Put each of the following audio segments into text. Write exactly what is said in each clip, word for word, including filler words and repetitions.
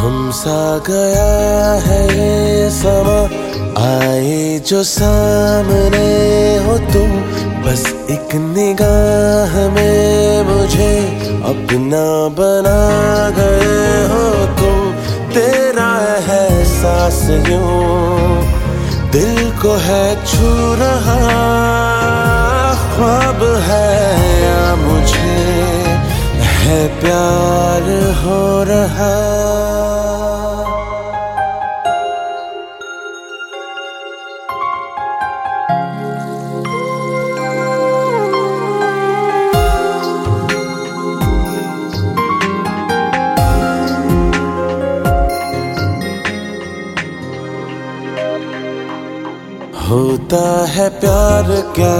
थम सा गया है ये समा, आए जो सामने हो तुम, बस एक निगाह में मुझे अपना बना गए हो तुम। तेरा एहसास यूं दिल को है छू रहा, ख्वाब है या मुझे है प्यार हो रहा। होता है प्यार क्या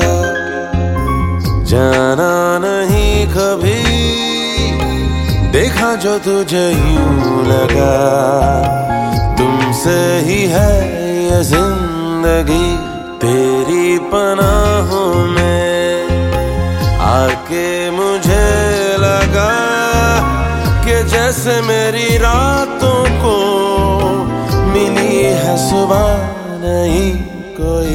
जाना नहीं कभी, देखा जो तुझे यूं लगा तुमसे ही है ये जिंदगी। तेरी पनाहों में आके मुझे लगा कि जैसे मेरी रातों को मिली है सुबह नहीं कोई।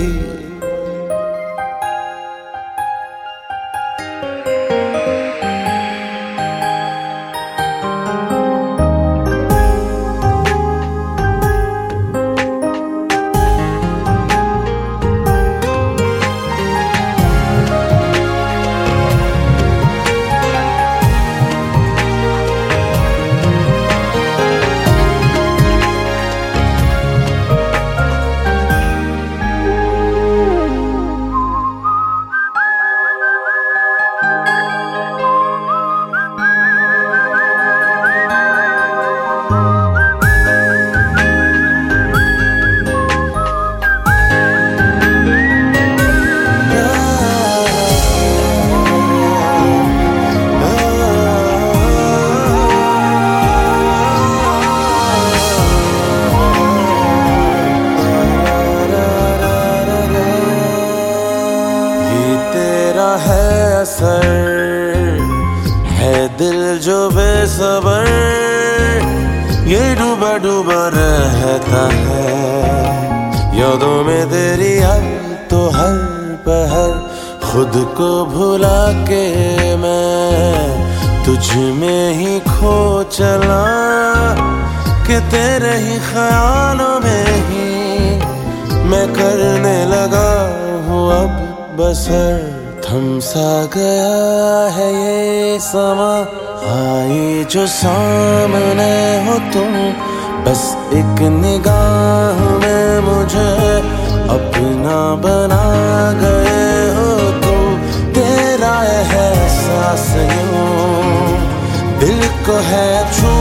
है दिल जो बेसबर, ये डूबा डूबा रहता है यादों में तेरी हर तो हर पहर। खुद को भुला के मैं तुझ में ही खो चला कि तेरे ही ख्यालों में ही मैं करने लगा हूँ अब बसर। थम सा गया है ये समा, आए जो सामने हो तुम, बस एक निगाह में मुझे अपना बना गए हो तुम। तेरा एहसास यूं दिल को है छू